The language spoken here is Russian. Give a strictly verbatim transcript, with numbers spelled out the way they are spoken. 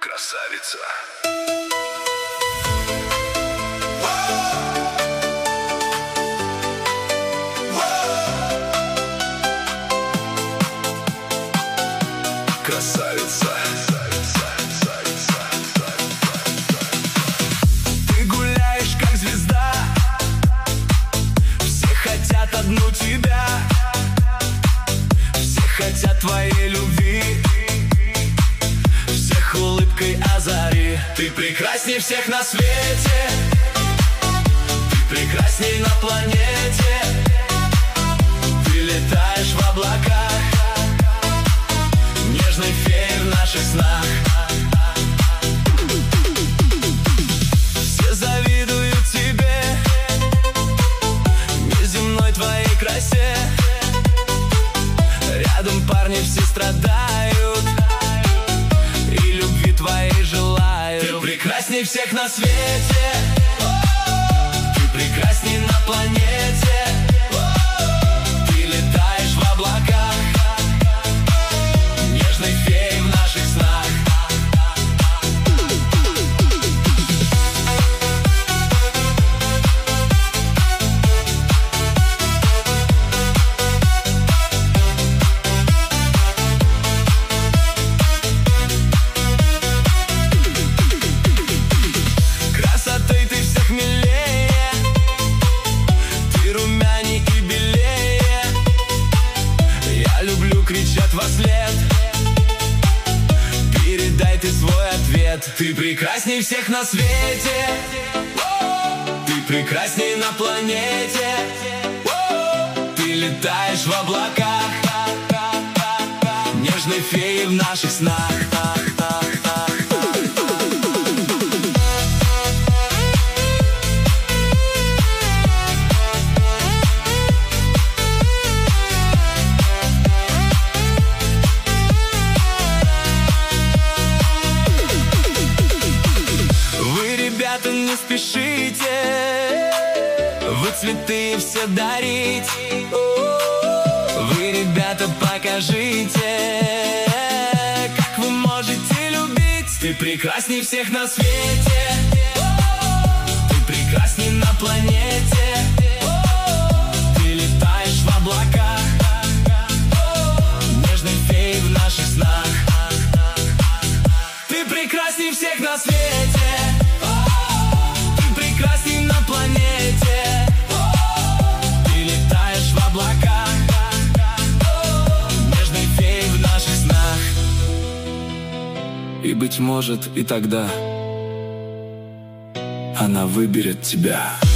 Красавица. Красавица. Ты гуляешь как звезда, все хотят одну тебя, все хотят твоей любви, всех улыбкой озари. Ты прекрасней всех на свете, ты прекрасней на планете, ты летаешь в облаках, нежной феей в наших снах. Все завидуют тебе, неземной твоей красе. Рядом парни все страдают и любви твоей желают. Ты прекрасней всех на свете, ты прекрасней на планете, ты летаешь в облаках, нежной феей в наших снах. Красотой ты всех милее, ты румяней и белее. Я люблю, кричат вослед, передай ты свой ответ. Ты прекрасней всех на свете, ты прекрасней на планете, ты летаешь в облаках, нежной феей в наших снах. Ребята, не спешите, вы цветы все дарить. Вы, ребята, покажите, как вы можете любить. Ты прекрасней всех на свете, ты прекрасней на планете, ты летаешь в облаках, нежной феей в наших снах. Ты прекрасней всех на свете, прекрасней на планете, ты летаешь в облаках, нежной феей в наших снах. И, быть может, и тогда она выберет тебя.